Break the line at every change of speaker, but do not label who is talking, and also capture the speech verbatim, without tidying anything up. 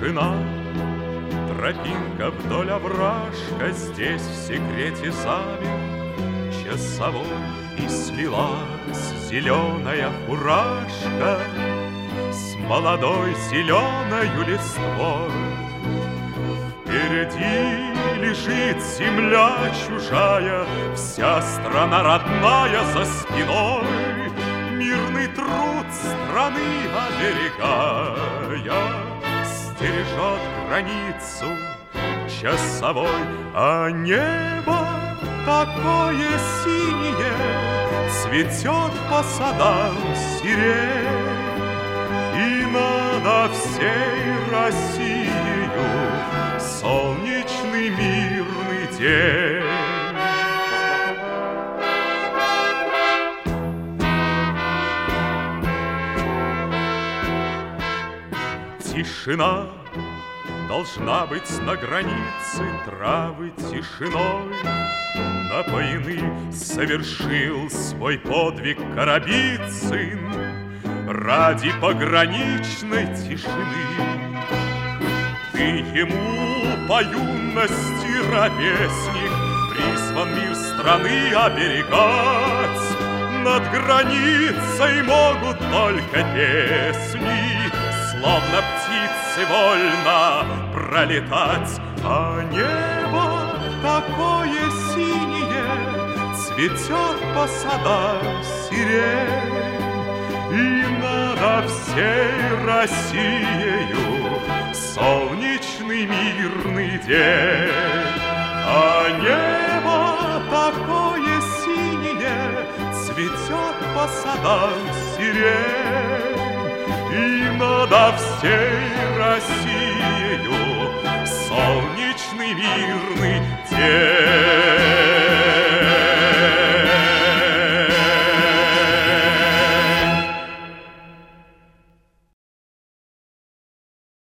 Тишина, тропинка вдоль овражка, здесь в секрете замер часовой, и слилась зеленая фуражка с молодой зеленою листвой. Впереди лежит земля чужая, вся страна родная за спиной. Мирный труд страны оберегая стережет границу часовой, а небо такое синее цветет по садам сирень, и над всей Россией солнечный мирный день. Тишина должна быть на границе, травы тишиной напоены. Совершил свой подвиг Коробицын ради пограничной тишины. Ты ему по юности ровесник, призван мир страны оберегать. Над границей могут только песни, словно птицы вольно пролетать, а небо такое синее цветет по садам сирень, и над всей Россией солнечный мирный день. А небо такое синее цветет по садам сирень, и над всей Россией солнечный мирный день.